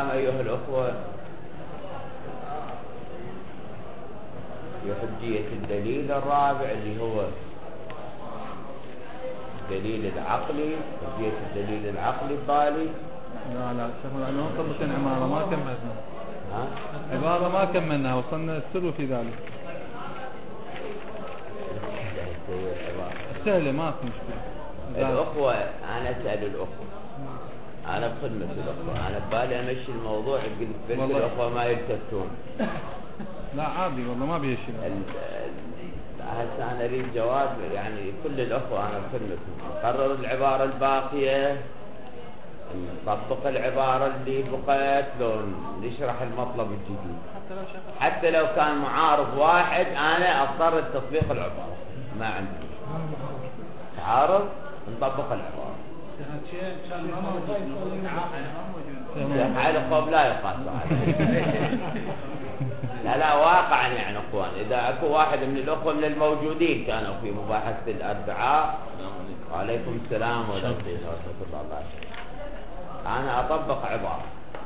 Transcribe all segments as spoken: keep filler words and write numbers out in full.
الكلام أيها الأخوة في حجية الدليل الرابع اللي هو الدليل العقلي، حجية الدليل العقلي الضالي. لا لا شيخ لأنه طبقا عبارة ما كملنا. ها؟ عبارة ما كملنا وصلنا السر في ذلك. سهلة ما في مشكلة. الأخوة أنا أسأل الأخوة، أنا بخدمة الأخوة، أنا ببالي أمشي الموضوع قلت الأخوة ما يلتفتون. لا عادي والله ما بيه شيء. هسه أنا أريد جواب، يعني كل الأخوة أنا بخدمتهم. نقرر العبارة الباقية، نطبق العبارة اللي بقيت، لو نشرح المطلب الجديد. حتى لو كان معارض واحد أنا أضطر لتطبيق العبارة، ما عندي تعارض نطبق العبارة. شيخ علي قوم لا يقاس لا لا واقعا يعني اخوان، اذا اكو واحد من الاخوه من الموجودين كانوا في مباحثه الاربعاء، وعليكم السلام ورحمه الله وبركاته، انا اطبق عباره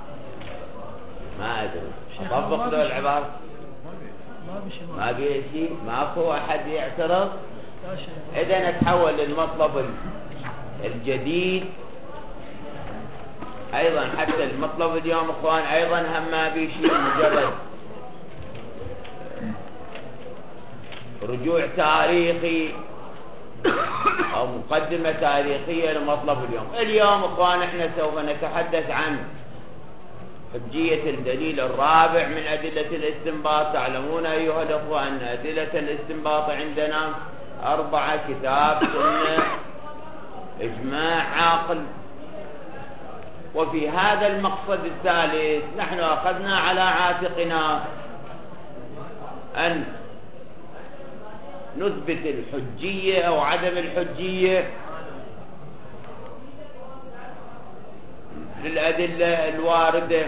ما ادري اطبق له العباره ما بيه شيء، ماكو احد يعترض. اذا نتحول للمطلب الجديد ايضا. حتى المطلب اليوم اخوان ايضا هم ما بيه شيء، مجرد رجوع تاريخي او مقدمة تاريخية لمطلب اليوم. اليوم اخوان احنا سوف نتحدث عن حجية الدليل الرابع من ادلة الاستنباط. تعلمون ايها الاخوة ان ادلة الاستنباط عندنا اربعة: كتاب، سنة، اجماع، عقل. وفي هذا المقصد الثالث نحن اخذنا على عاتقنا ان نثبت الحجية أو عدم الحجية للأدلة الواردة.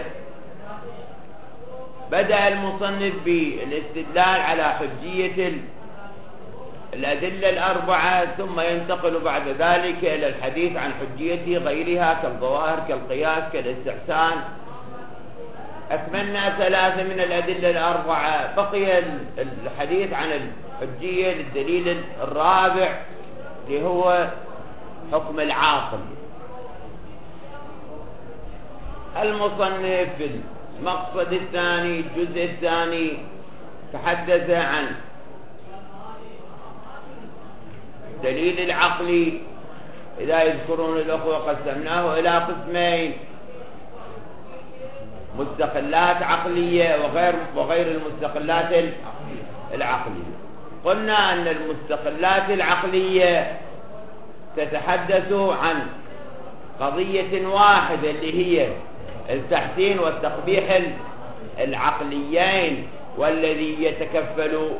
بدأ المصنف بالاستدلال على حجية الأدلة الأربعة، ثم ينتقل بعد ذلك إلى الحديث عن حجية غيرها كالظواهر كالقياس كالاستحسان. أكملنا ثلاثة من الأدلة الأربعة، بقي الحديث عن الحجية للدليل الرابع اللي هو حكم العاقل. المصنف في المقصد الثاني الجزء الثاني تحدث عن الدليل العقلي. إذا يذكرون الأخوة قسمناه إلى قسمين: مستقلات عقلية وغير وغير المستقلات العقلية. قلنا أن المستقلات العقلية تتحدث عن قضية واحدة اللي هي التحسين والتقبيح العقليين، والذي يتكفل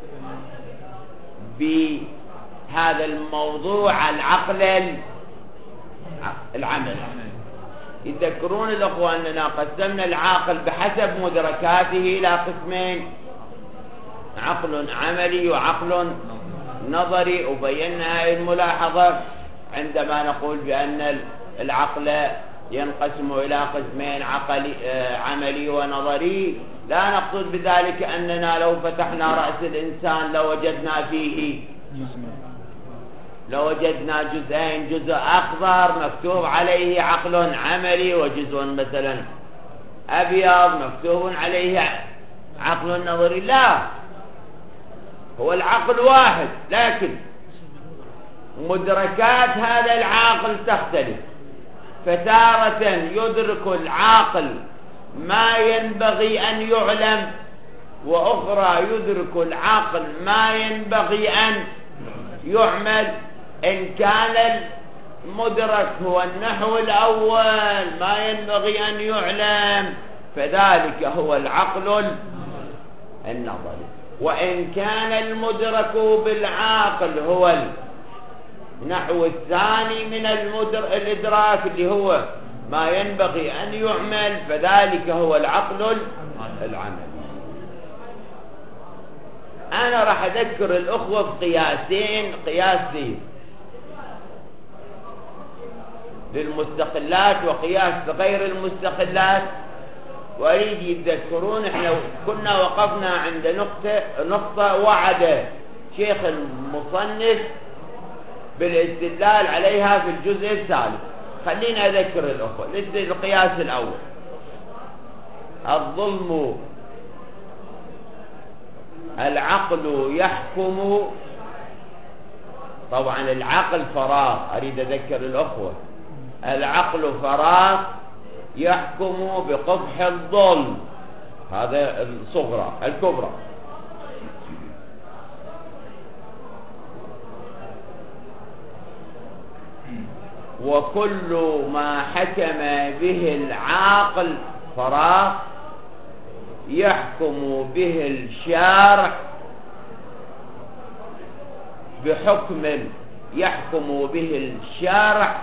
بهذا الموضوع العقل العمل. يذكرون الأخوة أننا قسمنا العاقل بحسب مدركاته إلى قسمين: عقل عملي وعقل نظري. وبينا هذه الملاحظة عندما نقول بأن العقل ينقسم إلى قسمين: عقلي عملي ونظري. لا نقصد بذلك أننا لو فتحنا رأس الإنسان لوجدنا فيه لوجدنا جزئين: جزء أخضر مكتوب عليه عقل عملي، وجزء مثلا أبيض مكتوب عليه عقل نظري. لا، هو العقل واحد، لكن مدركات هذا العاقل تختلف. فتارة يدرك العاقل ما ينبغي أن يعلم، وأخرى يدرك العاقل ما ينبغي أن يعمل. إن كان المدرك هو النحو الأول ما ينبغي أن يعلم فذلك هو العقل النظري، وإن كان المدرك بالعاقل هو النحو الثاني من الإدراك اللي هو ما ينبغي أن يعمل فذلك هو العقل العملي. أنا راح أذكر الأخوة بقياسين: قياس للمستقلات وقياس غير المستقلات. وأريد يتذكرون احنا كنا وقفنا عند نقطة نقطة وعد شيخ المصنف بالاستدلال عليها في الجزء الثالث. خلينا أذكر الأخوة. القياس الأول: الظلم العقل يحكم. طبعا العقل فراغ، أريد أذكر الأخوة، العقل فراغ يحكم بقبح الظلم. هذا الصغرى. الكبرى: وكل ما حكم به العاقل فراغ يحكم به الشارع بحكم يحكم به الشارع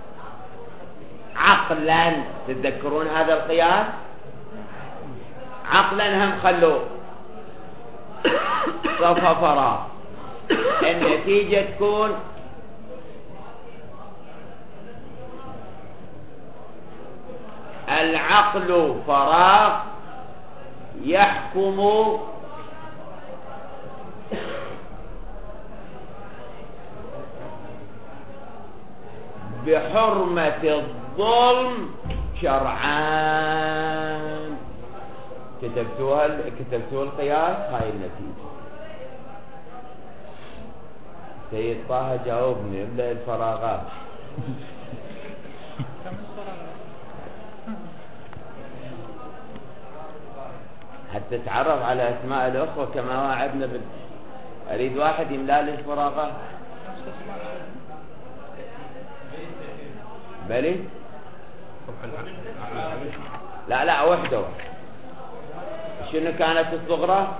عقلا. تتذكرون هذا القياس؟ عقلا هم خلوا صفة فراغ، النتيجة تكون العقل فراغ يحكم بحرمة الظلم شرعان. كتبتوها كتبتوها القياس. هاي النتيجة. سيد طه جاوبني املأ الفراغات. حتى تتعرف على اسماء الاخوة كما وعدنا بال... اريد واحد يملأ لي الفراغات. بلي لا لا وحده. شنو كانت الصغرى؟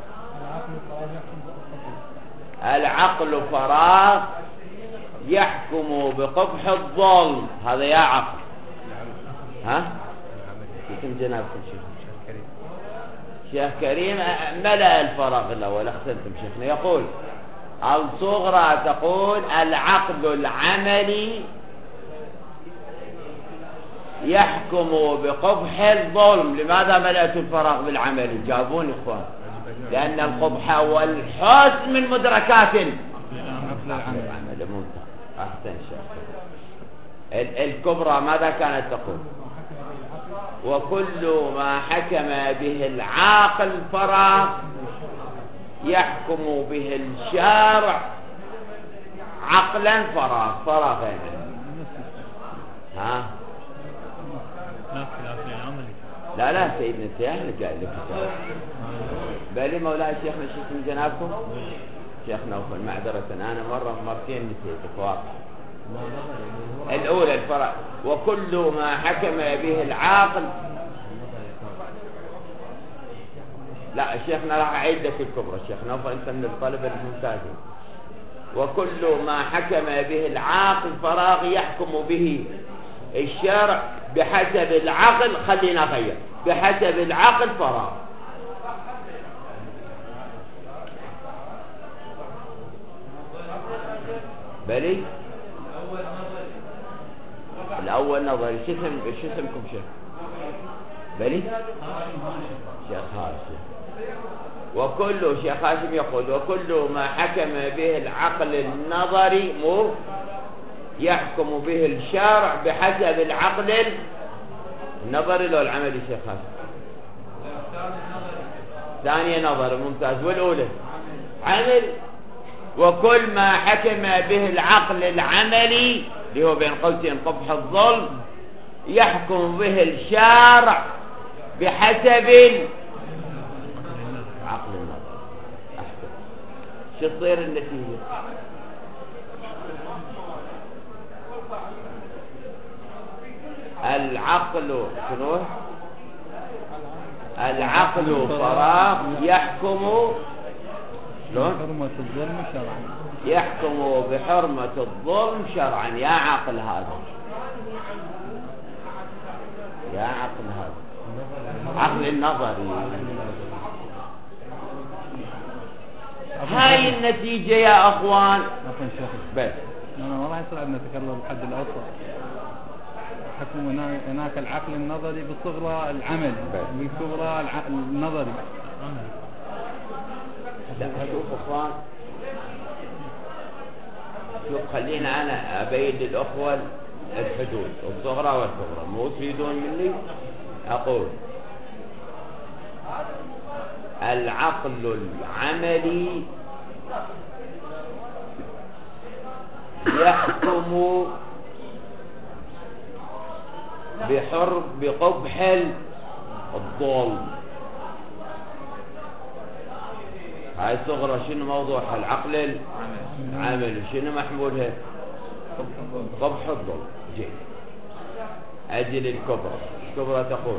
العقل فراغ يحكم بقبح الظلم. هذا يا عقل. ها كم جنابكم شيخ؟ شيخ كريم ملأ الفراغ الاول. احسنتم شيخنا. يقول الصغرى تقول العقل العملي يحكم بقبح الظلم. لماذا ملأت الفراغ بالعملي؟ جابون اخوان. لأن القبح والحسن من مدركات العمل. ممتاز. أحسن شيخ. الكبرى ماذا كانت تقول؟ وكل ما حكم به العاقل فراغ يحكم به الشارع عقلا فراغ. فراغين. ها لا لا سيدنا سياحنا قال لك بالي مولاي شيخنا. شو اسم جنابكم؟ شيخ نوفل. معذرة أنا مرة مرتين نسيتك واقع. الأولى الفرع: وكل ما حكم به العاقل. لا شيخنا راح أعيد لك الكبرى. شيخ نوفل أنت من الطلبة الممتازين. وكل ما حكم به العاقل فراغ يحكم به الشرع بحسب العقل. خلينا نغير بحسب العقل فراغ. بلي الأول نظري. شو اسم شو اسمكم شيخ؟ بلي شيخ هاشم. وكل شيخ هاشم يقول وكل ما حكم به العقل النظري مو يحكم به الشارع بحسب العقل النظري. لو العملي شيخ هاشم. ثانية نظر. ممتاز. والأولى عمل. وكل ما حكم به العقل العملي اللي هو بين قوسين قبح الظلم يحكم به الشارع بحسب عقل النظر. أحسن. شو تصير النتيجة؟ العقل شنو؟ العقل فراغ يحكم بحرمة الظلم شرعا. يحكم بحرمة الظلم شرعا. يا عقل هذا. يا عقل هذا. عقل النظري. هاي النتيجة يا اخوان. عفوا شيخ. بس انا ما راح يصير عندنا تكرر الحد الاوسط. يحكم هنا- هناك العقل النظري بالصغرى العملي بس. بالكبرى الع- النظري. لا شوف اخوان، شوف خلينا انا ابين للاخوه الحدود الصغرى والكبرى، مو تريدون مني اقول العقل العملي يحكم بحر بقبح الظلم. هاي صغرى شنو موضوعها؟ العقل العملي. شنو محمولها؟ قبح الظلم. جيد. أجل الكبرى. الكبرى تقول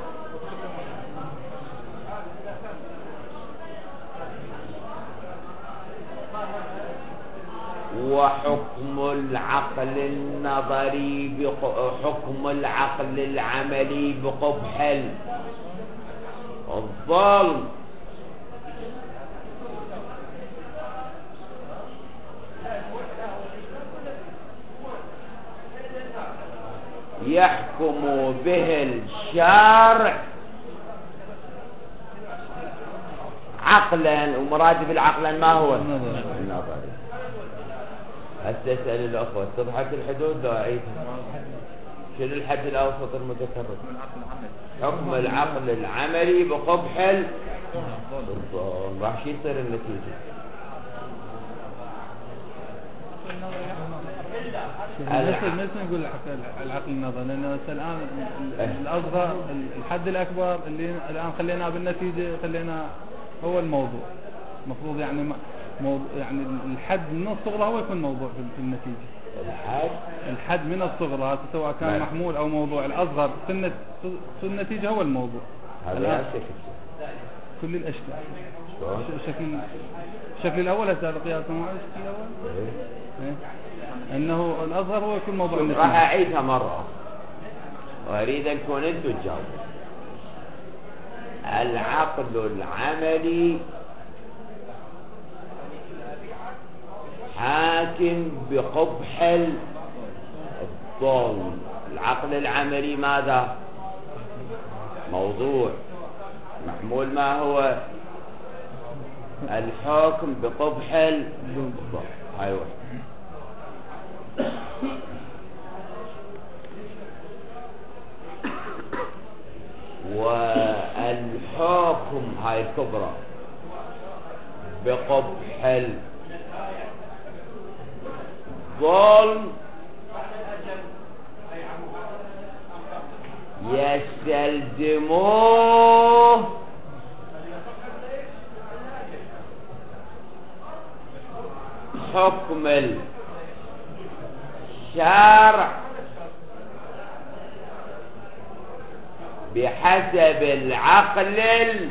وحكم العقل النظري بق... حكم العقل العملي بقبح الظلم يحكم به الشارع عقلا، ومراد بالعقلا ما هو؟ النظري. هسه اسال الاخوه اتضحت الحدود لو اعيدها؟ شنو الحد الاوسط المتكرر؟ حكم العقل العملي بقبح الظلم. راح شو يصير النتيجه؟ مثل مثل نقول العقل النظري، لأنه هسه الآن الأصغر الحد الأكبر اللي الآن خليناه بالنتيجة خلينا هو الموضوع. المفروض يعني م- موضوع يعني الحد من الصغرى هو يكون موضوع في في النتيجة. الحد الحد من الصغرى سواء كان نعم. محمول أو موضوع، الأصغر في النت في النتيجة هو الموضوع. هذا الآن لا شك. كل الأشكال. شلون؟ الشكل الشكل الأول هسه القياس مع الشكل الأول. إيه. إيه؟ أنه الأصغر هو يكون موضوع راح النتيجة. اعيدها مره واريد ان تكون انتم تجاوبوا. العقل العملي حاكم بقبح الظلم. العقل العملي ماذا؟ موضوع. محمول ما هو؟ الحكم بقبح الظلم. هاي واحد. والحكم هاي الكبرى بقبح الظلم يستلزموه حكم الشرع بحسب العقل النظري.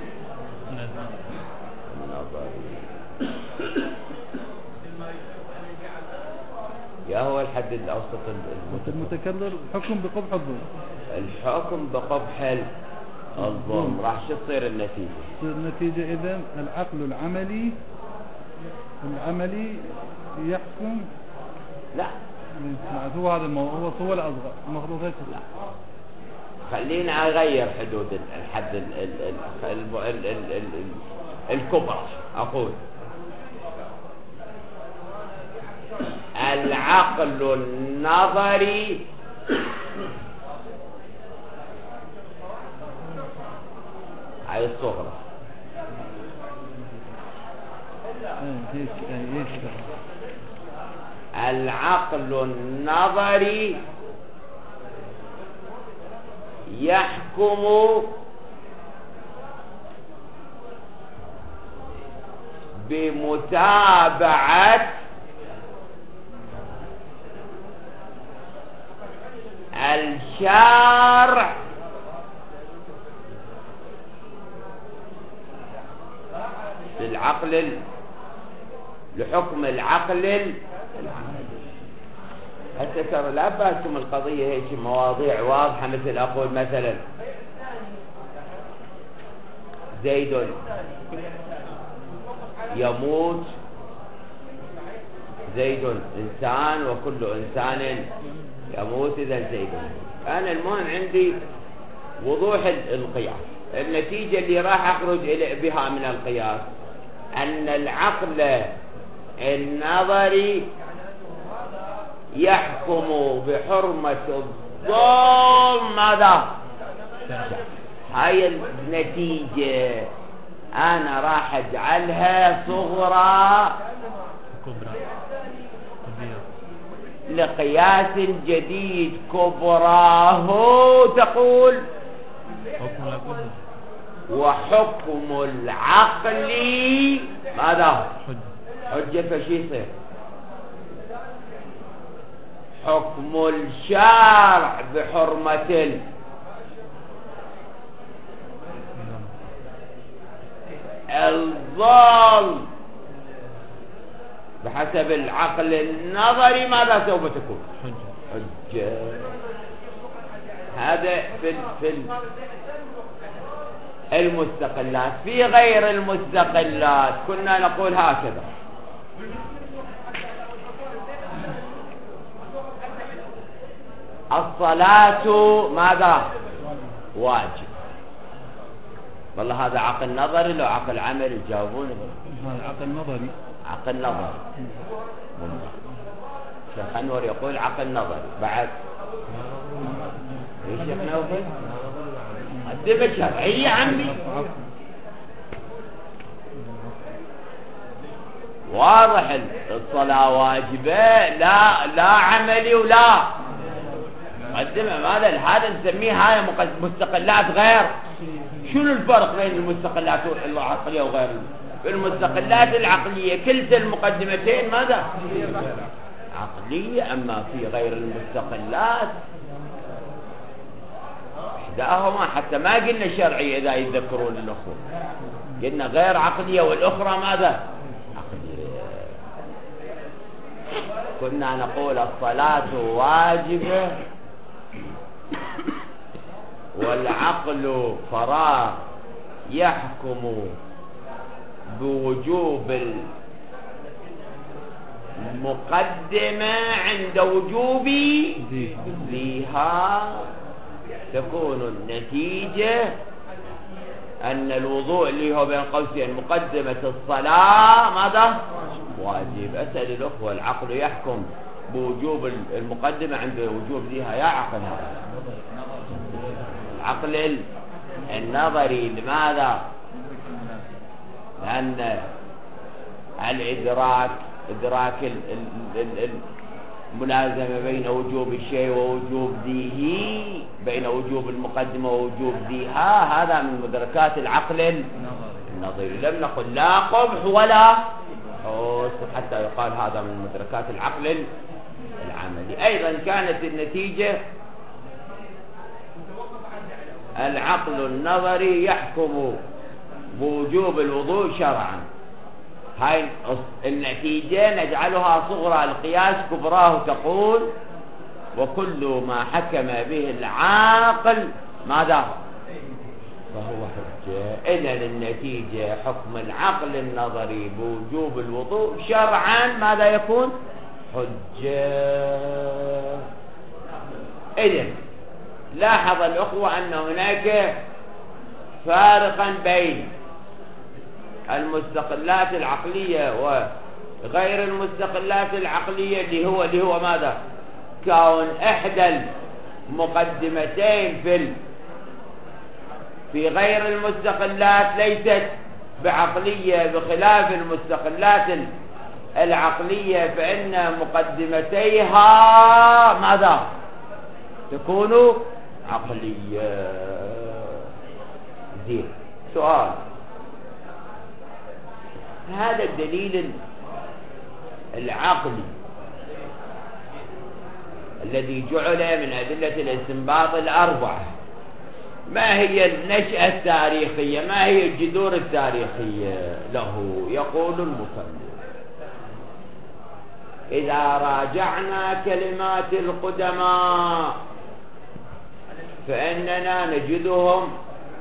يا هو الحد الأوسط المتكرر حكم بقبح الظلم. الحكم بقبح الظلم. راح شو تصير النتيجة؟ تصير النتيجة إذن العقل العملي العملي يحكم. لا هو هذا الموضوع، هو هو الأصغر المفروض هيك. لا خلينا أغير حدود الحد ال ال ال ال ال ال الكبرى. أقول العقل النظري هاي الصغرى. هيك هيك. العقل النظري يحكم بمتابعة الشارع للعقل لحكم العقل العملي. حتى ترى لا بأسكم القضية هيك مواضيع واضحة، مثل أقول مثلا زيد يموت، زيد إنسان وكل إنسان يموت، إذا زيد. أنا المهم عندي وضوح القياس. النتيجة اللي راح أخرج بها من القياس أن العقل النظري يحكم بحرمة الظلم. ماذا؟ هاي النتيجة أنا راح أجعلها صغرى لقياس جديد كبراه تقول وحكم العقل ماذا؟ حجة. فشي يصير حكم الشارع بحرمة الظلم بحسب العقل النظري ماذا سوف تكون؟ حجة. هذا في في المستقلات. في غير المستقلات كنا نقول هكذا: الصلاة ماذا؟ واجب. والله هذا عقل نظري لو عقل عملي؟ جاوبوني. هذا عقل نظري. عقل نظري. شيخ أنور يقول عقل نظري. بعد ايش شيخ نوفل؟ الدفة شرعية عمي. واضح الصلاة واجبة، لا لا عملي ولا مقدمة. ماذا هذا نسميه هاي مستقلات غير. شنو الفرق بين المستقلات العقلية وغير المستقلات العقلية؟ كلتا المقدمتين ماذا؟ عقلية. أما في غير المستقلات إحداهما حتى ما قلنا شرعية إذا يتذكرون الأخوة، قلنا غير عقلية والأخرى ماذا؟ عقلية. كنا نقول الصلاة واجبة والعقل فراغ يحكم بوجوب المقدمة عند وجوب ذيها. تكون النتيجة أن الوضوء اللي هو بين قوسين مقدمة الصلاة ماذا؟ واجب. أسأل الأخوة: العقل يحكم بوجوب المقدمة عند وجوب ذيها يا عقل؟ هذا العقل النظري. لماذا؟ لأن الإدراك إدراك الملازمة بين وجوب الشيء ووجوب ذيه، بين وجوب المقدمة ووجوب ذيها، هذا من مدركات العقل النظري. لم نقل لا قبح ولا حسن حتى يقال هذا من مدركات العقل العملي. أيضا كانت النتيجة العقل النظري يحكم بوجوب الوضوء شرعا. هاي النتيجة نجعلها صغرى القياس كبراه تقول وكل ما حكم به العاقل ماذا؟ فهو حجة. إذن النتيجة حكم العقل النظري بوجوب الوضوء شرعا ماذا يكون؟ حجة. إذن لاحظ الأخوة أن هناك فارقا بين المستقلات العقلية وغير المستقلات العقلية اللي هو اللي هو ماذا؟ كون إحدى المقدمتين في في غير المستقلات ليست بعقلية بخلاف المستقلات العقلية، فإن مقدمتيها ماذا؟ تكون عقلية. زين. سؤال: هذا الدليل العقلي الذي جعل من أدلة الاستنباط الأربعة، ما هي النشأة التاريخية؟ ما هي الجذور التاريخية له؟ يقول المصنف: إذا راجعنا كلمات القدماء فإننا نجدهم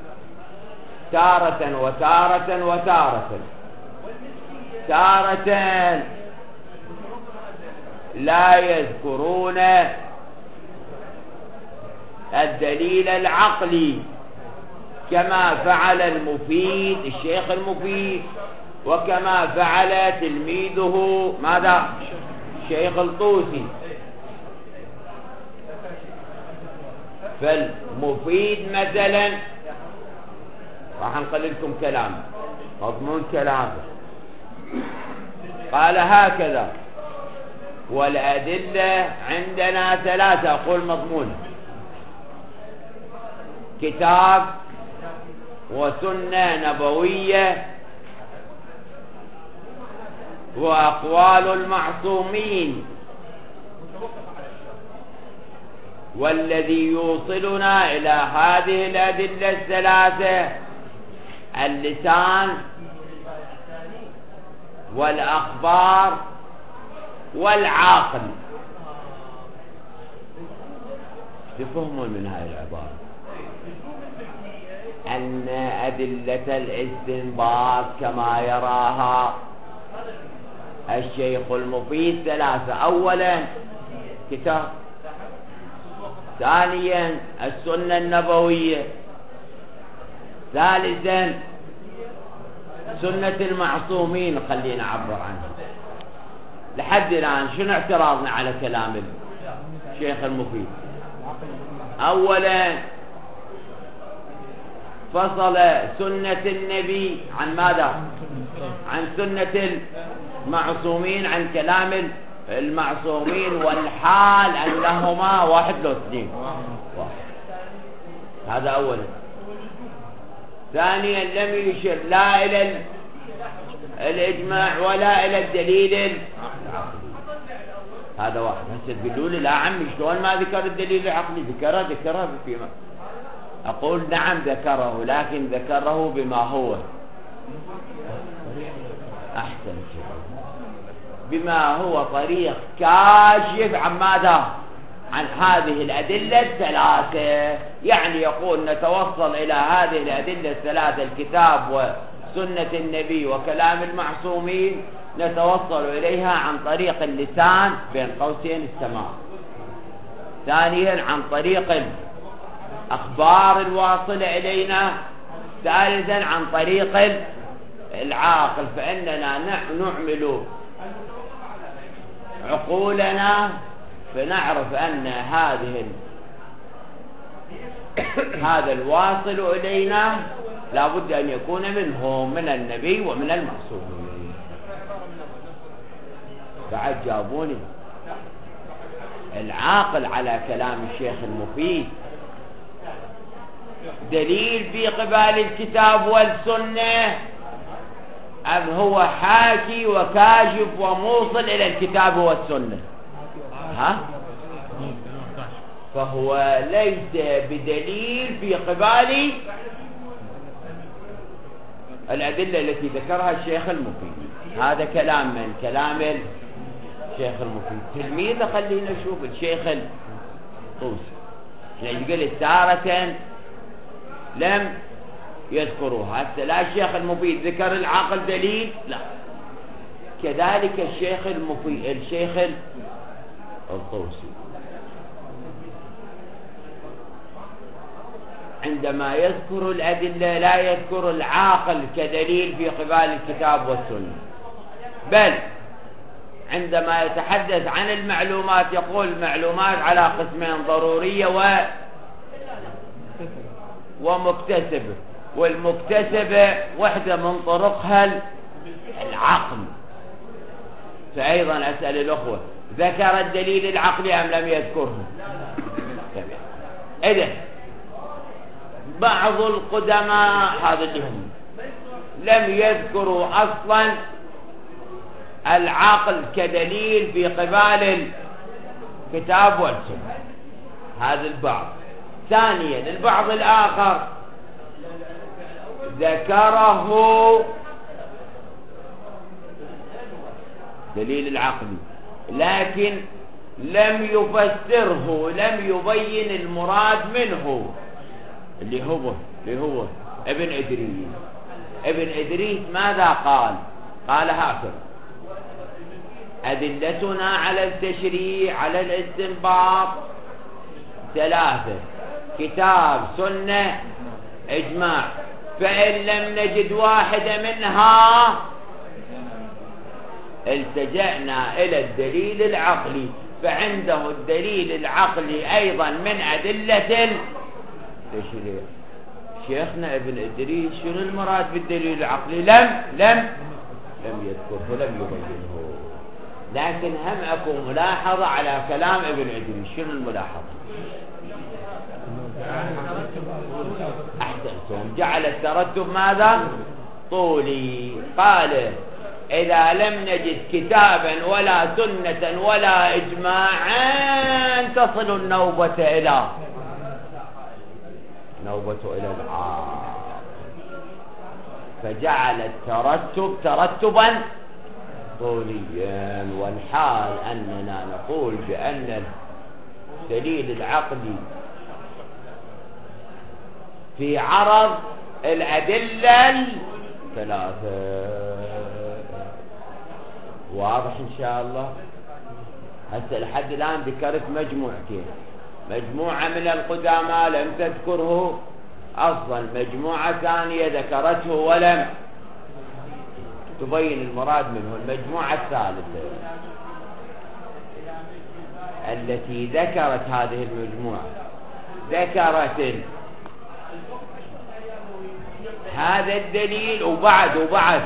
تارة وتارة وتارة. تارة لا يذكرون الدليل العقلي كما فعل المفيد الشيخ المفيد، وكما فعل تلميذه ماذا؟ الشيخ الطوسي. فالمفيد مثلا راح نقل لكم كلام مضمون كلامه، قال هكذا: والأدلة عندنا ثلاثة، أقول مضمون: كتاب وسنة نبوية وأقوال المعصومين. والذي يوصلنا إلى هذه الأدلة الثلاثة اللسان والأخبار والعقل. تفهمون من هذه العبارة أن أدلة الاستنباط كما يراها الشيخ المفيد ثلاثة: أولا كتاب، ثانيا السنة النبوية، ثالثا سنة المعصومين. خلينا نعبر عنها. لحد الآن شنو اعتراضنا على كلام الشيخ المفيد؟ أولا فصل سنة النبي عن ماذا؟ عن سنة المعصومين، عن كلام المعصومين، والحال أنهما واحد لو اثنين واحد. هذا أولا. ثانيا لم يشر لا إلى الإجماع ولا إلى الدليل. هذا واحد. هسه تقولوا لي لا عمي شلون ما ذكر الدليل العقلي؟ ذكره ذكره فيما أقول نعم ذكره، لكن ذكره بما هو أحسن شيء، بما هو طريق كاشف عن ماذا؟ عن هذه الأدلة الثلاثة. يعني يقول نتوصل إلى هذه الأدلة الثلاثة: الكتاب وسنة النبي وكلام المعصومين، نتوصل إليها عن طريق اللسان بين قوسين السماع. ثانيا عن طريق الأخبار الواصلة إلينا. ثالثا عن طريق العاقل، فإننا نعمل عقولنا فنعرف أن هذه هذا الواصل إلينا لابد أن يكون منهم، من النبي ومن المعصومين. بعد جابوني العاقل على كلام الشيخ المفيد دليل في قبال الكتاب والسنة، أم هو حاكي وكاشف وموصل إلى الكتاب والسنة؟ ها؟ فهو ليس بدليل في قبال الأدلة التي ذكرها الشيخ المفيد. هذا كلام من كلام الشيخ المفيد. تلميذه خلينا نشوف الشيخ الطوسي، يقول تارة لم يذكروها. هسه لا الشيخ المفيد ذكر العقل دليل، لا، كذلك الشيخ المفيد الشيخ الطوسي عندما يذكر الأدلة لا يذكر العاقل كدليل في قبال الكتاب والسنة، بل عندما يتحدث عن المعلومات يقول المعلومات على قسمين: ضرورية و ومكتسبة. والمكتسبة واحدة من طرقها العقل. فأيضا أسأل الأخوة: ذكر الدليل العقلي أم لم يذكره؟ إذن بعض القدماء هذا اللي هم لم يذكروا أصلا العقل كدليل في قبال الكتاب والسنة. هذا البعض. ثانيا البعض الآخر ذكره دليل العقل لكن لم يفسره، لم يبين المراد منه، اللي هو اللي هو ابن إدريس. ابن إدريس ماذا قال؟ قال هكذا: أدلتنا على التشريع على الاستنباط ثلاثة: كتاب سنة إجماع، فإن لم نجد واحدة منها التجأنا إلى الدليل العقلي، فعنده الدليل العقلي أيضا من أدلة التشريع. شيخنا ابن إدريس شنو المراد بالدليل العقلي؟ لم لم لم يذكره، لم يبينه، لكن هم أكو ملاحظة على كلام ابن إدريس. شنو الملاحظة؟ أحسنتم، جعل الترتب ماذا؟ طولي. قال إذا لم نجد كتابا ولا سنة ولا إجماعا تصل النوبة إلى نوبة إلى العام، فجعل الترتب ترتبا طوليا. والحال أننا نقول بأن الدليل العقلي في عرض الأدلة الثلاثة. واضح إن شاء الله؟ هسه لحد الآن ذكرت مجموعتين، مجموعة من القدامى لم تذكره أصلا، مجموعة ثانية ذكرته ولم تبين المراد منه. المجموعة الثالثة التي ذكرت هذه المجموعة ذكرت هذا الدليل وبعد وبعد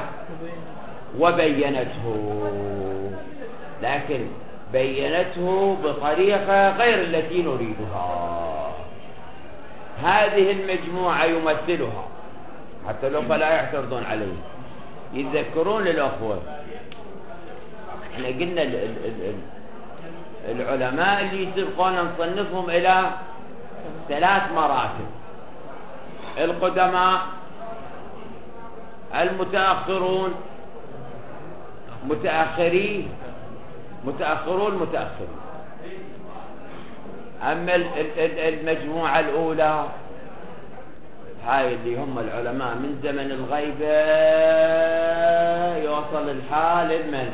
وبينته، لكن بينته بطريقة غير التي نريدها. هذه المجموعة يمثلها حتى لو فلا يعترضون عليه. يتذكرون الأخوة احنا قلنا ال ال ال ال العلماء اللي يسبقون نصنفهم إلى ثلاث مراتب: القدماء، المتأخرون، متأخرين متأخرون متأخرين. أما المجموعة الأولى هاي اللي هم العلماء من زمن الغيبة يوصل الحال لمن؟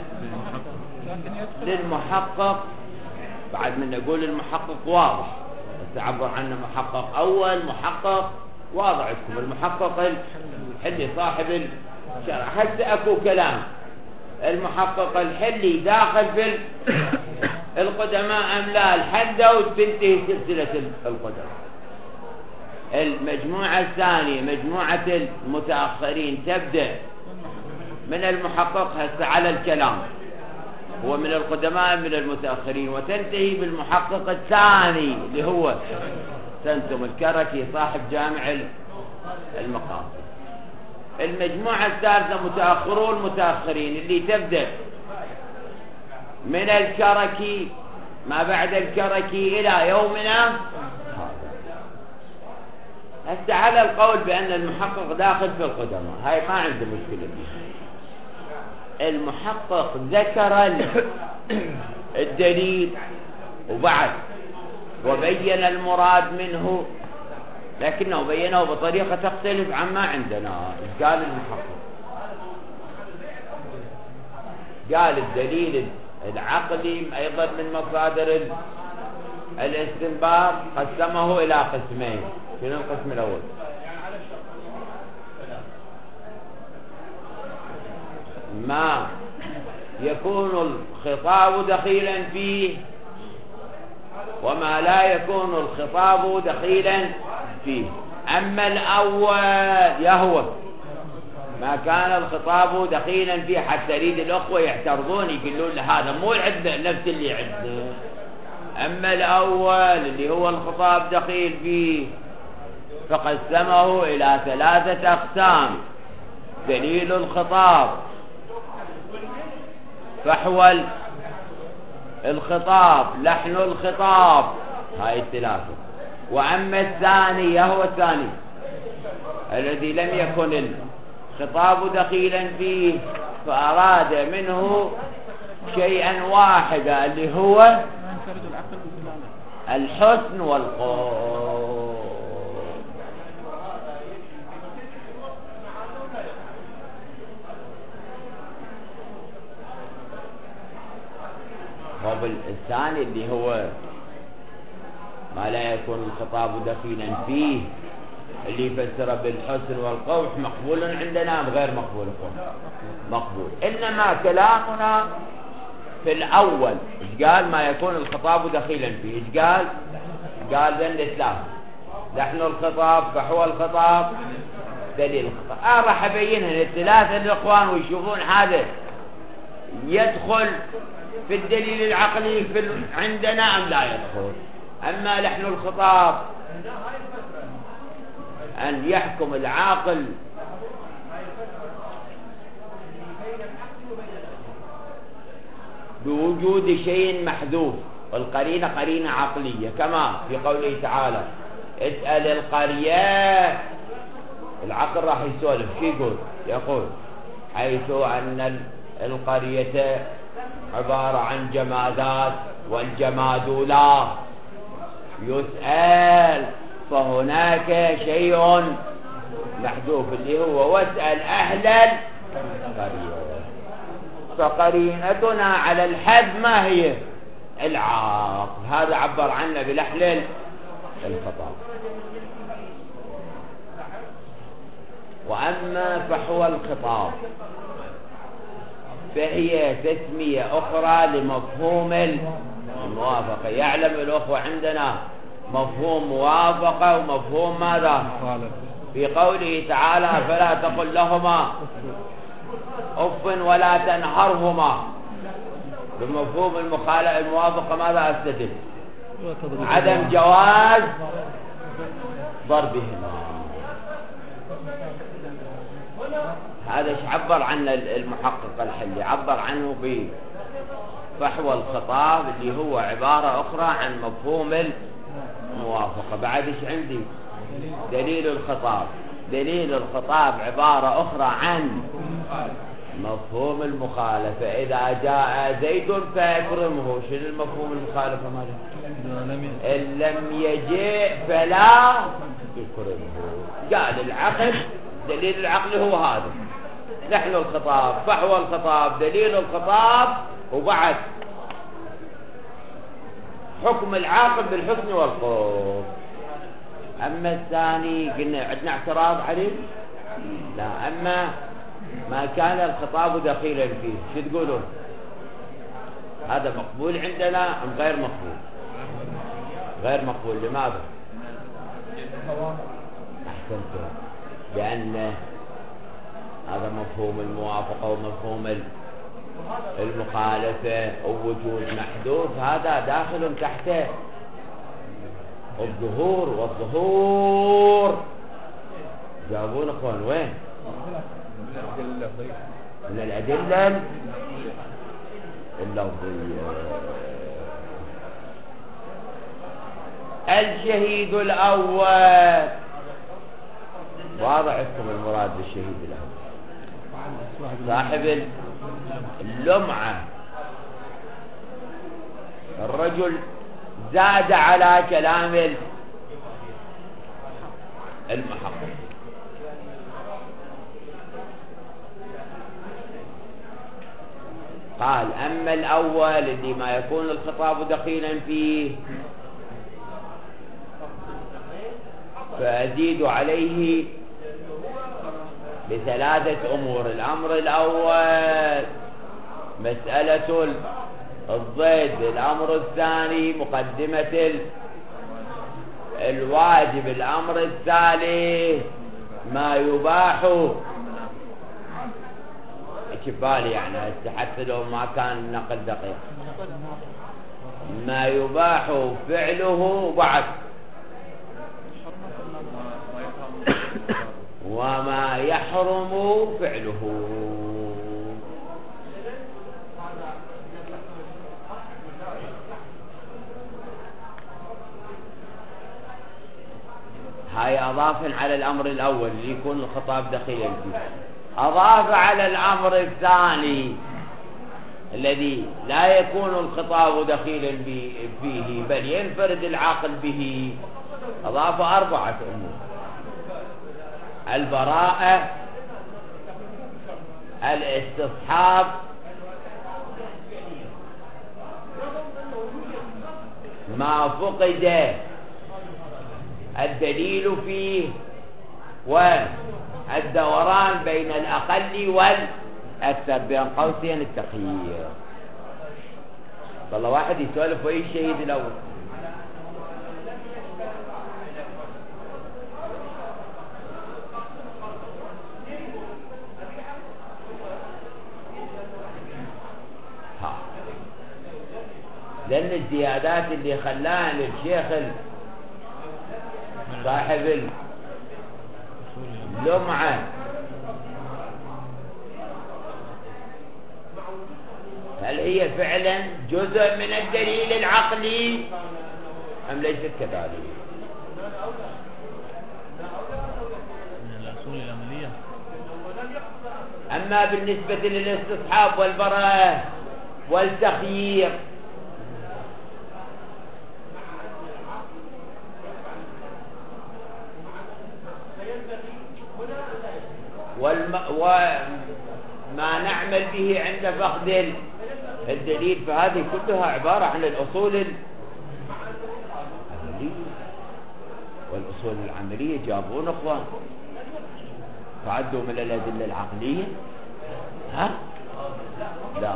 للمحقق. بعد من نقول المحقق واضح، تعبر عنه محقق أول، محقق واضح عندكم، المحقق الحلي صاحب الشرع. هسه أكو كلام المحقق الحلي داخل في القدماء أم لا؟ الحدة وتنتهي سلسلة القدماء. المجموعة الثانية مجموعة المتأخرين تبدأ من المحقق هسه على الكلام، هو من القدماء من المتأخرين، وتنتهي بالمحقق الثاني اللي هو سنتم الكركي صاحب جامع المقاصد. المجموعة الثالثة متأخرون متأخرين اللي تبدأ من الكركي ما بعد الكركي إلى يومنا. هسه على القول بأن المحقق داخل في القدماء هاي ما عنده مشكلة فيها. المحقق ذكر الدليل وبعد وبين المراد منه، لكنه بينه بطريقة تختلف عما عندنا. قال المحقق قال الدليل العقلي أيضا من مصادر الاستنباط قسمه إلى قسمين. شنو القسم الأول؟ ما يكون الخطاب دخيلا فيه وما لا يكون الخطاب دخيلا فيه. أما الأول يهو ما كان الخطاب دخيلا فيه، حتى يريد الأخوة يعترضون يقولون لهذا مو عندنا نفس اللي عندنا. أما الأول اللي هو الخطاب دخيل فيه فقسمه إلى ثلاثة أقسام: دليل الخطاب، فحوى الخطاب، لحن الخطاب، هاي الثلاثة. وأما الثاني هو الثاني الذي لم يكن الخطاب دخيلا فيه فأراد منه شيئا واحدا اللي هو الحسن والقول. الثاني اللي هو ما لا يكون الخطاب دخيلا فيه اللي يفسر بالحسن والقبح مقبول عندنا أم غير مقبول؟ مقبول. إنما كلامنا في الأول إيش قال؟ ما يكون الخطاب دخيلا فيه. إيش قال؟ قال ذن الإسلام نحن الخطاب فحوى الخطاب دليل الخطاب. أنا راح أبينها للثلاثة الإخوان ويشوفون هذا يدخل في الدليل العقلي في ال... عندنا أم لا يدخل. أما لحن الخطاب أن يحكم العاقل بوجود شيء محذوف، والقرينة قرينة عقلية كما في قوله تعالى اسأل القرية. العقل راح يسولف شو يقول؟ يقول حيث أن القرية عبارة عن جمادات والجماد لا يسأل فهناك شيء محذوف اللي هو واسأل أهل القرية. فقرينتنا على الحد ما هي؟ العاقل. هذا عبر عنه بلحن الخطاب. وأما فحوى الخطاب فهي تسمية أخرى لمفهوم الموافقة. يعلم الأخوة عندنا مفهوم موافقة ومفهوم ماذا؟ في قوله تعالى فلا تقل لهما أف ولا تنهرهما. بمفهوم المخالفة الموافقة ماذا أستدل؟ عدم جواز ضربهما. هذا ايش عبر عنه المحقق الحلي؟ عبر عنه بفحوى الخطاب اللي هو عبارة أخرى عن مفهوم الموافقة. بعد ايش عندي؟ دليل الخطاب. دليل الخطاب عبارة أخرى عن مفهوم المخالفة. إذا جاء زيد فأكرمه. شنو المفهوم المخالفة ماله؟ إن لم يجيء فلا يكرمه. قال العقل دليل العقل هو هذا نحن الخطاب فحوى الخطاب دليل الخطاب وبعد حكم العاقل بالحسن والقبح. أما الثاني قلنا عندنا اعتراض عليه؟ لا. أما ما كان الخطاب دخيلا فيه شو تقولون؟ هذا مقبول عندنا أم غير مقبول؟ غير مقبول. لماذا؟ أحسنتم. لأن هذا مفهوم الموافقة ومفهوم المخالفة ووجود محذوف هذا داخل تحته الظهور. والظهور جاوبون اخوان وين؟ من الأدلة اللفظية. الشهيد الأول واضح لكم المراد بالشهيد الأول؟ صاحب اللمعة. الرجل زاد على كلام المحقق. قال أما الأول اللي ما يكون الخطاب دخيلا فيه فأزيد عليه بثلاثة أمور. الأمر الأول مسألة الضد. الأمر الثاني مقدمة الواجب. الأمر الثالث ما يباح بالي يعني حتى لو ما كان نقل دقيق ما يباح فعله بعد وما يحرم فعله. هاي أضاف على الأمر الأول اللي يكون الخطاب دخيلا فيه. أضاف على الأمر الثاني الذي لا يكون الخطاب دخيلا فيه بل ينفرد العاقل به. أضاف أربعة أمور: البراءة، الاستصحاب، ما فقد الدليل فيه والدوران بين الأقل والأكثر، بين قوسين التخيير. والله واحد يسولف ويا الشهيد الأول. ها لأن الزيادات اللي خلاها للشيخ صاحب اللمعة هل هي فعلا جزء من الدليل العقلي أم ليست كذلك؟ من الأصول العملية. أما بالنسبة للاستصحاب والبراءة والتخيير والم... وما نعمل به عند فقد الدليل، فهذه كلها عبارة عن الأصول العملية. والأصول العملية جابون أخوان تعدوا من الأدلة العقلية؟ ها؟ لا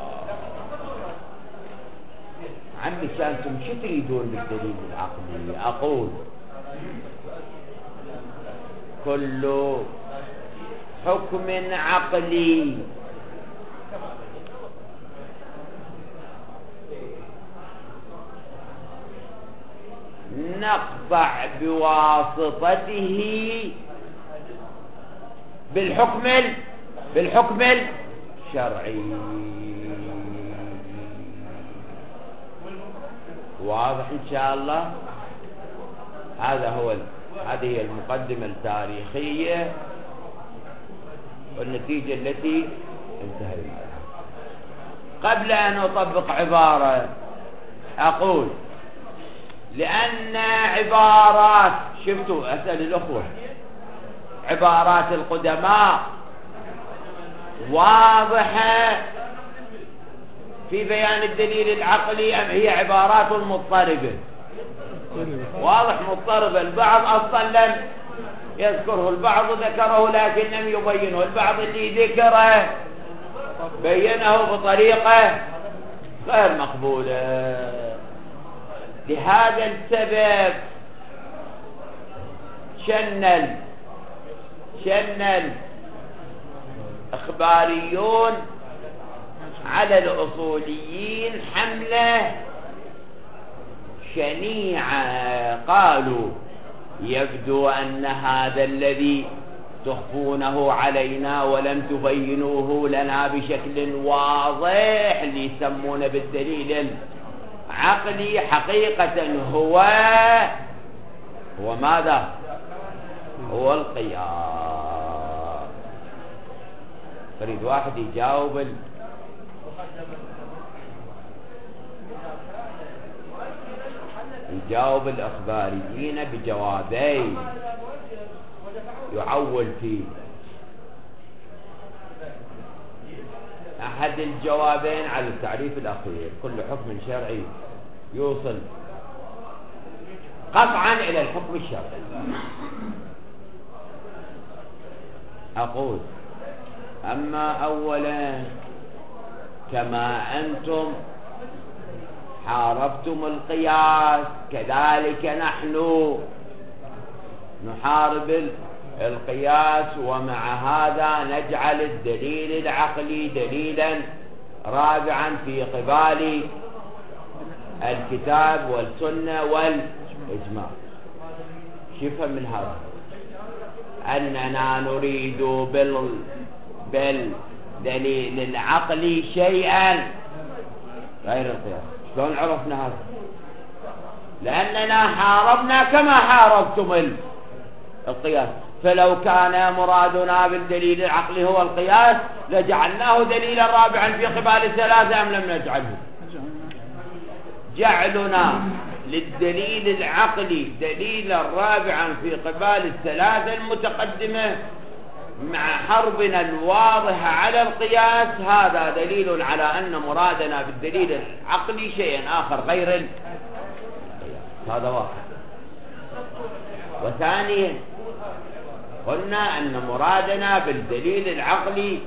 عمي كانتم شو تريدون بالدليل العقلي؟ أقول كل حكم عقلي نقطع بواسطته بالحكم بالحكم الشرعي. واضح إن شاء الله؟ هذا هو هذه هي المقدمة التاريخية والنتيجة التي انتهينا لها. قبل أن أطبق عبارة أقول لأن عبارات، شفتوا أسأل الأخوة، عبارات القدماء واضحة في بيان الدليل العقلي أم هي عبارات مضطربة؟ واضح مضطربة. البعض أصلا لم يذكره، البعض ذكره لكن لم يبينه، البعض اللي ذكره بينه بطريقة غير مقبولة. لهذا السبب شن شن الإخباريون على الأصوليين حملة شنيعة. قالوا يبدو أن هذا الذي تخفونه علينا ولم تبينوه لنا بشكل واضح اللي يسمونه بالدليل العقلي حقيقة هو هو ماذا؟ هو القياس. أريد واحد يجاوب ال... يجاوب الأخباريين بجوابين يعول فيه. أحد الجوابين على التعريف الأخير، كل حكم شرعي يوصل قطعا إلى الحكم الشرعي. أقول أما أولا كما أنتم حاربتم القياس كذلك نحن نحارب القياس، ومع هذا نجعل الدليل العقلي دليلا رابعا في قبال الكتاب والسنة والإجماع. شوف من هذا أننا نريد بال بالدليل العقلي شيئا غير القياس. شلون عرفنا هذا؟ لأننا حاربنا كما حاربتم القياس، فلو كان مرادنا بالدليل العقلي هو القياس لجعلناه دليلا رابعا في قبال الثلاثة أم لم نجعله؟ جعلنا للدليل العقلي دليلا رابعا في قبال الثلاثة المتقدمة مع حربنا الواضحة على القياس، هذا دليل على أن مرادنا بالدليل العقلي شيء آخر غير القياس. هذا واضح. وثانيا قلنا أن مرادنا بالدليل العقلي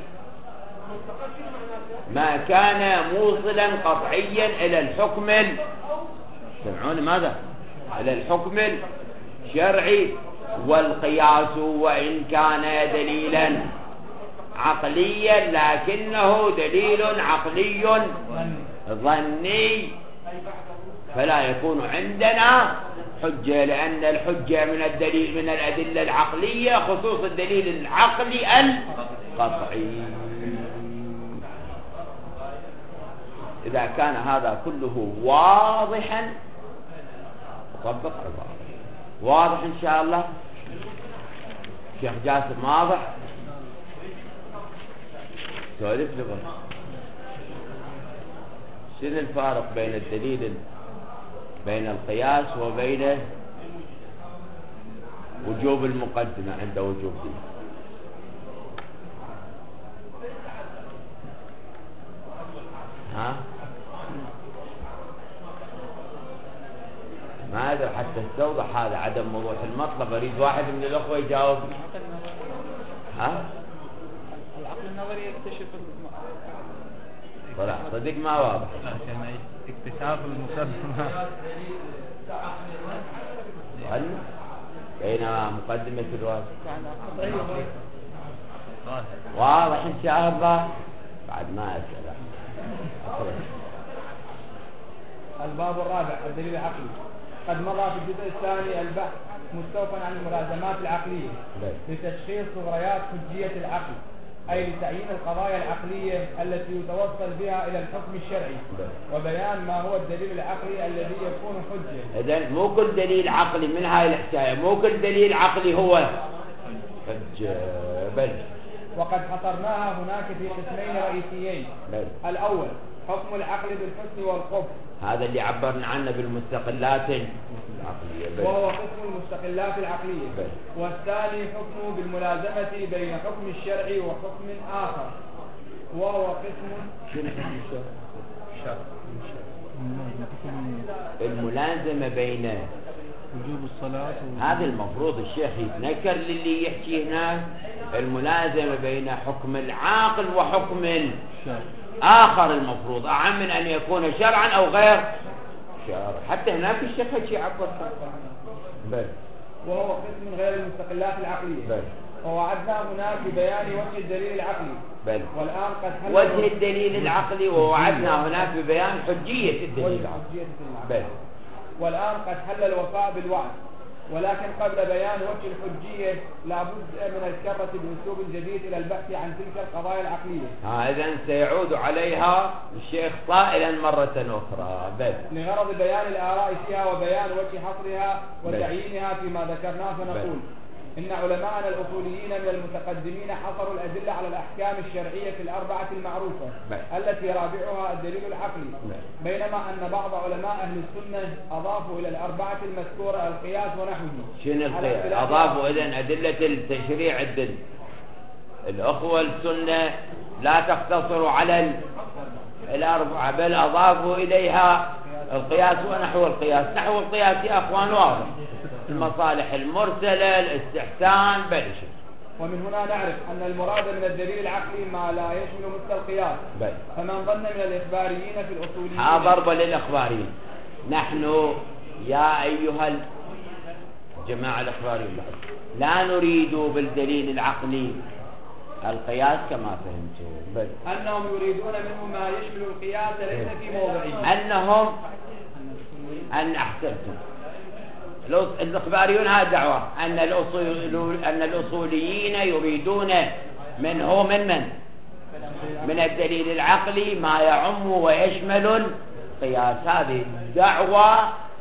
ما كان موصلا قطعيا إلى الحكم سمعون ماذا؟ إلى الحكم الشرعي. والقياس وإن كان دليلا عقليا لكنه دليل عقلي ظني فلا يكون عندنا حجة، لأن الحجة من الدليل من الأدلة العقلية خصوص الدليل العقلي القطعي. إذا كان هذا كله واضحا طبق عبارة واضح إن شاء الله. شيخ جاسم واضح؟ سؤالك لغة شنو الفارق بين الدليل بين القياس وبين وجوب المقدمة عند وجوب دي؟ ها؟ ما أدري حتى استوضح هذا عدم وضوح المطلب. أريد واحد من الأخوة يجاوب. ها؟ العقل النظري يكتشف طلع صدق ما واضح. عشان اكتشاف المقدمة بين مقدمة الواجب واضح إن شاء الله. بعد ما أسأل. الباب الرابع الدليل العقلي. قد مضى في الجزء الثاني البحث مستوفا عن الملازمات العقلية لتشخيص ثغريات حجية العقل، أي لتعيين القضايا العقلية التي يتوصل بها إلى الحكم الشرعي، وبيان ما هو الدليل العقلي الذي يكون حجة. إذن مو كل دليل عقلي من هاي الحكاية، مو كل دليل عقلي هو حجة بل. وقد حصرناها هناك في قسمين رئيسيين. بل. الأول حكم العقل بالحسن والقبح، هذا اللي عبرنا عنه بالمستقلات العقلية، وهو قسم المستقلات العقلية. بل. والثاني حكمه بالملازمة بين حكم الشرع وحكم آخر، وهو قسم شنو حكم الشرع؟ الملازمة بين وجوب الصلاة هذا المفروض الشيخ يتنكر للي يحكي هنا. الملازمة بين حكم العاقل وحكم الشرع آخر المفروض أعم من أن يكون شرعا أو غير شرع. حتى هناك الشيخ هيك يعبر. بل. وهو قسم غير المستقلات العقلية. بل. ووعدنا هناك ببيان وجه الدليل العقلي. بل. والآن قد حل وجه الدليل العقلي، ووعدنا هناك ببيان حجية الدليل العقلي. بل. والآن قد حل الوفاء بالوعد، ولكن قبل بيان وجه الحجية لابد من الكرة بأسلوب جديد إلى البحث عن تلك القضايا العقلية. ها إذن سيعود عليها الشيخ طائلا مرة أخرى. بل. لغرض بيان الآراء فيها وبيان وجه حصرها وتعيينها فيما ذكرناه، فنقول إن علماءنا الأصوليين من المتقدمين حصروا الأدلة على الأحكام الشرعية الأربعة المعروفة بل. التي رابعها الدليل العقلي، بينما أن بعض علماء أهل السنة أضافوا إلى الأربعة المذكورة القياس ونحوه. شنو القياس؟ أضافوا إذن أدلة التشريع الدل. الأخوة السنة لا تقتصر على الأربعة بل أضافوا إليها القياس ونحو القياس. نحو القياس يا أخوان واضح، المصالح المرسلة، الاستحسان، بل شيء. ومن هنا نعرف أن المراد من الدليل العقلي ما لا يشمل مثل القياس. بل. فمن ظن من الإخباريين في الأصوليين ها ضرب للإخباريين. نحن يا أيها الجماعة الإخباريين لا نريد بالدليل العقلي القياس كما فهمتم، بل أنهم يريدون منه ما يشمل القياس ليس في موضعه. أنهم أن أحسنتم الإخباريون هذا دعوة أن الأصول أن الأصوليين يريدون منه من من من الدليل العقلي ما يعم ويشمل القياس. هذه دعوة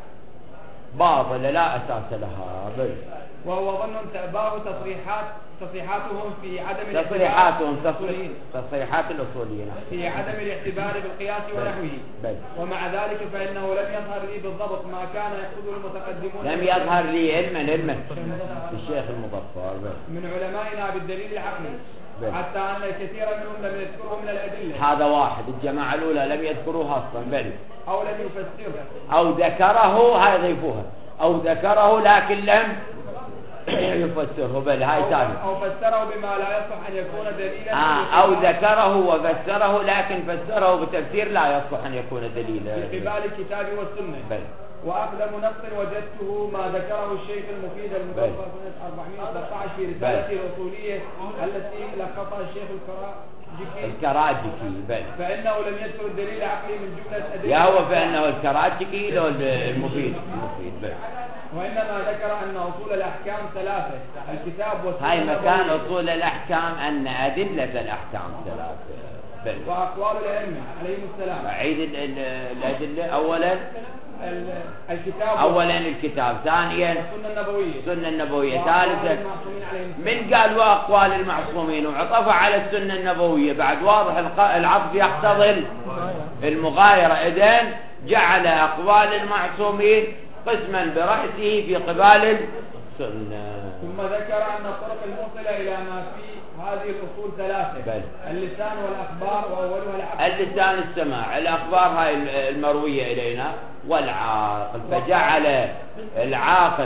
باطلة لا أساس لها. بل. وهو ظن تأباه تصريحات تصريحاتهم في عدم تصريحاتهم تصريحات الأصوليين في عدم الاعتبار بالقياس ونحوه. بل. ومع ذلك فإنه لم يظهر لي بالضبط ما كان يقصده المتقدمون. لم يظهر لي علما علما الشيخ المظفر من علمائنا بالدليل العقلي، حتى أن الكثير منهم لم يذكره من الأدلة. هذا واحد. الجماعة الأولى لم يذكروها أصلا، بل أو لم يفسره أو ذكره، هذا يضيفوها، أو ذكره لكن لم يفسره بل هاي ثاني. أو فسره بما لا يصح أن يكون دليلا. آه أو ذكره وفسره لكن فسره بتفسير لا يصح أن يكون دليلا. في قبال الكتاب والسنة. بل. وأقدم نص وجدته ما ذكره الشيخ المفيد المتوفى سنة أربعمائة وثلاثة عشر في رسالته الأصولية التي لخصها الشيخ الكراجكي. الكراجكي بل. فإنه لم يذكر الدليل العقلي من جملة أدلة. يا هو فإنه الكراجكي لو المفيد المفيد بل. وإنما ذكر أن أصول الأحكام ثلاثة الكتاب والسنة. هاي مكان أصول الأحكام أن أدلة الأحكام ثلاثة بل. وأقوال الأئمة عليهم السلام. أعيد الأدلة. أولا الكتاب أولا الكتاب، ثانيا السنة النبوية السنة النبوية، ثالثا من قال وأقوال المعصومين وعطف على السنة النبوية بعد واضح العطف يقتضي المغايرة، إذن جعل أقوال المعصومين قسما برأسه في قبال السنة. ثم ذكر أن الطرق الموصلة إلى ما في هذه الأصول ثلاثة بل. اللسان والأخبار وأولها العقل. اللسان السماع، الأخبار هاي المروية إلينا، والعاقل، فجعل العاقل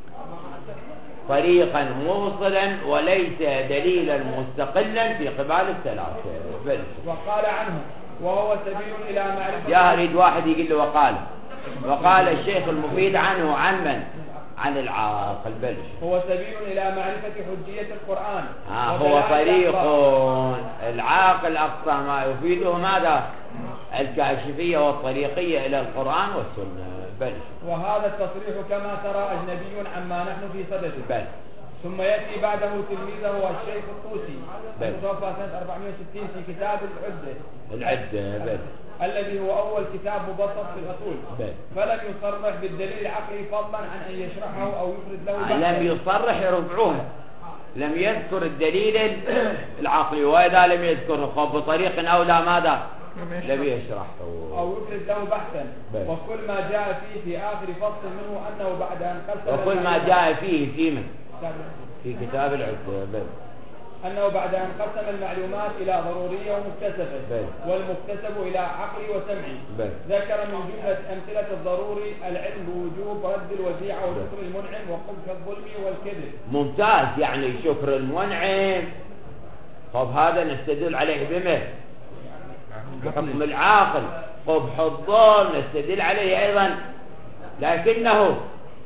طريقا موصلا وليس دليلا مستقلا في قبال الثلاثة بل. وقال عنه وهو سبيل إلى معرفة. يا أريد واحد يقول له وقال وقال الشيخ المفيد عنه عن من؟ عن العاقل بل. هو سبيل إلى معرفة حجية القرآن. آه هو طريق العاقل أقصى ما يفيده ماذا؟ الكاشفية والطريقية إلى القرآن والسنة بل. وهذا التصريح كما ترى أجنبي عما نحن في صدده بل. ثم يأتي بعده تلميذه الشيخ الطوسي المتوفى سنة أربعمائة وستين في كتاب العدة العدة بل. الذي هو أول كتاب مبسط في الأصول بل. فلم يصرح بالدليل العقلي فضلا عن أن يشرحه أو يفرد له بحثا. لم يصرح يرفعوها، لم يذكر الدليل العقلي، وإذا لم يذكره خب بطريق أولى ماذا؟ لم يشرحه أو يفرد له بحثا. وكل ما جاء فيه في آخر فصل منه أنه بعد أن قسم وكل ما جاء فيه في من؟ في كتاب العدة بل. أنه بعد أن قسم المعلومات إلى ضرورية ومكتسبة بل. والمكتسب إلى عقلي وسمعي بل. ذكر من جملة أمثلة الضروري العلم بوجوب رد الوديعة وشكر المنعم وقبح الظلم والكذب. ممتاز، يعني شكر المنعم طب هذا نستدل عليه بما بحكم العاقل، قبح الظلم نستدل عليه أيضا، لكنه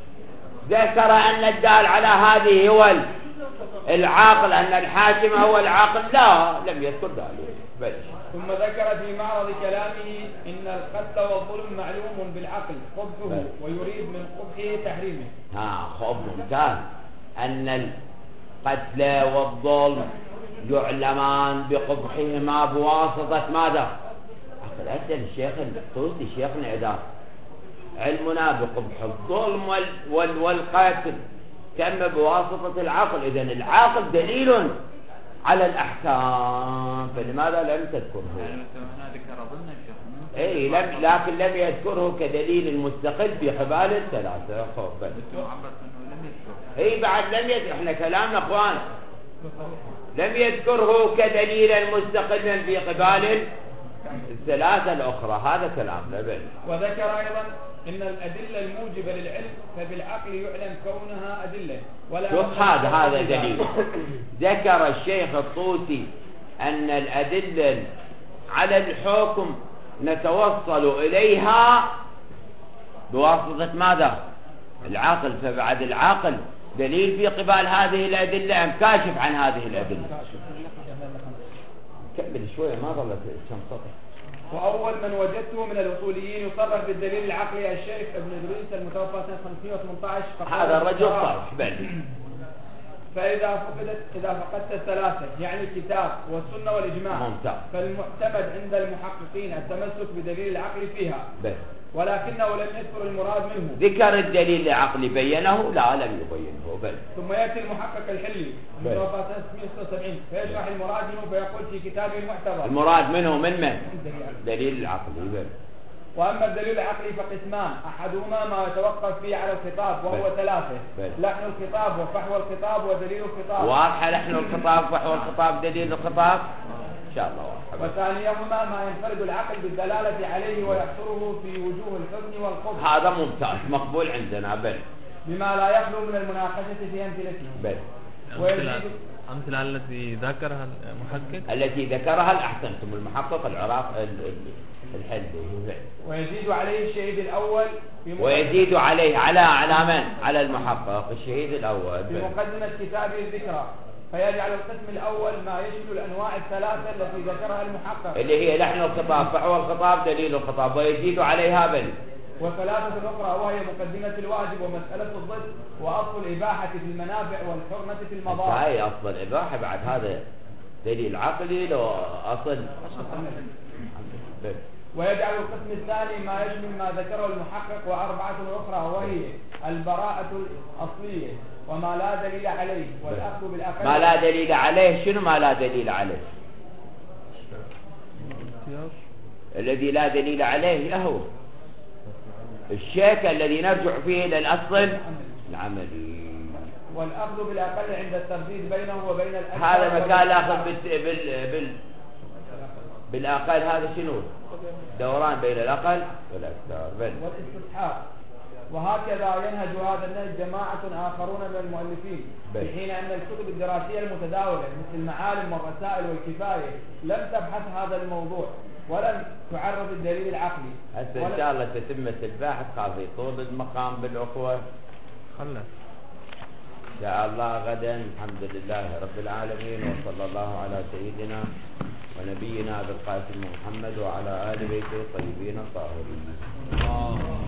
ذكر أن الدال على هذه هو العاقل، أن الحاكم هو العاقل، لا لم يذكر ذلك بل. ثم ذكر في معرض كلامه إن القتل والظلم معلوم بالعقل قبحه ويريد من قبحه تحريمه. ها خب ممتاز، أن القتل والظلم يعلمان بقبحهما بواسطة ماذا؟ عقل. أسأل الشيخ الطوسي شيخنا إذا علمنا بقبح الظلم وال وال والقتل تم بواسطة العقل، إذن العقل دليل على الأحكام، فلماذا لم تذكره؟ اي لم، لكن لم يذكره كدليل مستقل في قبال الثلاثة. خوف اي بعد لم يذكر، احنا كلامنا اخوان لم يذكره كدليل مستقلا في قبال الثلاثة الأخرى، هذا كلامنا بل. وذكر أيضا إن الأدلة الموجبة للعلم فبالعقل يعلم كونها أدلة ولا شوف هذا هذا دليل. ذكر الشيخ الطوسي أن الأدلة على الحكم نتوصل إليها بواسطة ماذا؟ العقل، فبعد العقل دليل في قبال هذه الأدلة أم كاشف عن هذه الأدلة؟ كمل شوية ما ظلت كم سطر. وأول من وجدته من الأصوليين يصرح بالدليل العقلي الشيخ ابن إدريس المتوفى سنة خمسمائة وثمانية عشر. هذا الرجل صرح بل. فإذا فقدت إذا فقدت الثلاثة يعني الكتاب والسنة والإجماع ممتاز. فالمعتمد عند المحققين التمسك بدليل العقل فيها بل. ولكنه لم يذكر المراد منه. ذكر الدليل العقلي بينه؟ لا لم يبينه بل. ثم يأتي المحقق الحلي المتوفى سنة ستمائة وستة وسبعين فيشرح المراد منه فيقول في كتابه المعتبر. المراد منه من من؟ دليل العقلي بل. وأما الدليل العقلي فقسمان، أحدهما ما يتوقف فيه على الخطاب وهو ثلاثة، لحن الخطاب وفحوى الخطاب ودليل الخطاب. واضح لحن الخطاب وفحوى الخطاب دليل الخطاب إن شاء الله واضح. وثانيهما ما ينفرد العقل بالدلالة عليه ويحصره في وجوه الحزن والقبح. هذا ممتاز مقبول عندنا بل. بما لا يخلو من المناقشة في أمثلته. بل أمثلة أمثلة التي ذكرها المحقق التي ذكرها الأحسنتم المحقق العراق الحلي. ويزيد عليه الشهيد الأول ويزيد عليه على على من؟ على المحقق الشهيد الأول في مقدمة كتابه الذكرى، فيجعل القسم الأول ما يشمل الأنواع الثلاثة التي ذكرها المحقق اللي هي لحن الخطاب، فحوى الخطاب، دليل الخطاب، ويزيد عليها بل وثلاثة أخرى وهي مقدمة الواجب ومسألة الضد وأصل الإباحة في المنافع والحرمة في المضار. هاي أصل الإباحة بعد هذا دليل عقلي لو أصل. ويجعل القسم الثاني ما يشمل ما ذكره المحقق وأربعة أخرى وهي البراءة الأصلية وما لا دليل عليه والأخذ بالأقل. ما لا دليل عليه شنو ما لا دليل عليه؟ الذي لا دليل عليه هو الشيك الذي نرجع فيه إلى الأصل العملي. والأخذ بالأقل عند الترديد بينه وبين الأكثر. هذا مكان الأخذ بال بال بال بالأقل، هذا شنو؟ دوران بين الأقل والأكثر. بل والاستصحاب. وهكذا ينهج هذا النهج جماعة آخرون من المؤلفين، في حين أن الكتب الدراسية المتداولة مثل المعالم والرسائل والكفاية لم تبحث هذا الموضوع ولم تعرض الدليل العقلي. هسه إن شاء الله تتمة الباحث خاف يطول المقام بالأخوة. خلص إن شاء الله غدا. الحمد لله رب العالمين، وصلى الله على سيدنا ونبينا بالقاسم محمد وعلى آل بيته الطيبين الطاهرين.